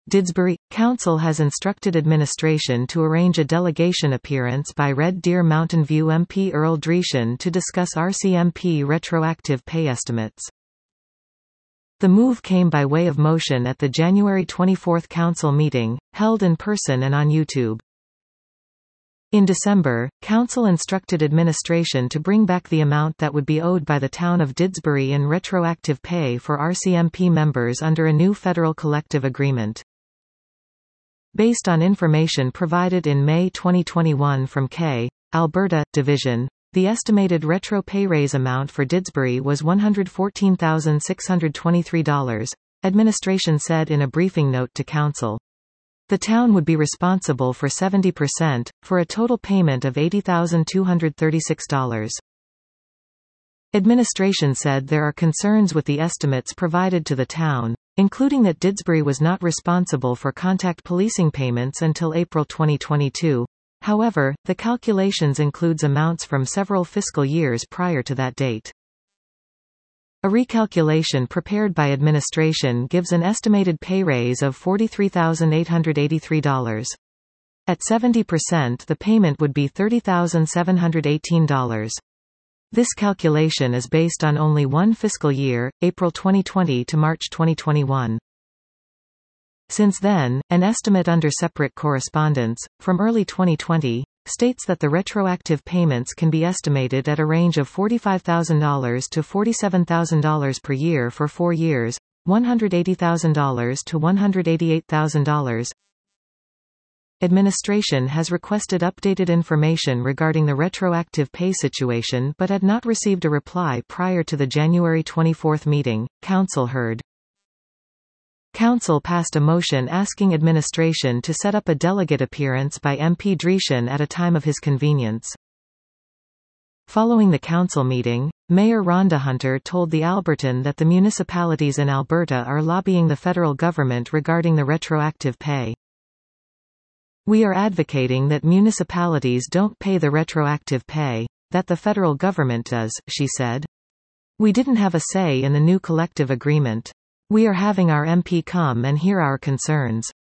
Didsbury – Council has instructed administration to arrange a delegation appearance by Red Deer Mountain View MP Earl Dreeshen to discuss RCMP retroactive pay estimates. The move came by way of motion at the January 24 Council meeting, held in person and on YouTube. In December, Council instructed administration to bring back the amount that would be owed by the town of Didsbury in retroactive pay for RCMP members under a new federal collective agreement. Based on information provided in May 2021 from K. Alberta Division, the estimated retro pay raise amount for Didsbury was $114,623, administration said in a briefing note to Council. The town would be responsible for 70%, for a total payment of $80,236. Administration said there are concerns with the estimates provided to the town, including that Didsbury was not responsible for contact policing payments until April 2022. However, the calculations includes amounts from several fiscal years prior to that date. A recalculation prepared by administration gives an estimated pay raise of $43,883. At 70%, the payment would be $30,718. This calculation is based on only one fiscal year, April 2020 to March 2021. Since then, an estimate under separate correspondence, from early 2020, states that the retroactive payments can be estimated at a range of $45,000 to $47,000 per year for 4 years, $180,000 to $188,000. Administration has requested updated information regarding the retroactive pay situation but had not received a reply prior to the January 24 meeting, Council heard. Council passed a motion asking administration to set up a delegate appearance by MP Dreeshen at a time of his convenience. Following the Council meeting, Mayor Rhonda Hunter told the Albertan that the municipalities in Alberta are lobbying the federal government regarding the retroactive pay. "We are advocating that municipalities don't pay the retroactive pay, that the federal government does," she said. "We didn't have a say in the new collective agreement. We are having our MP come and hear our concerns.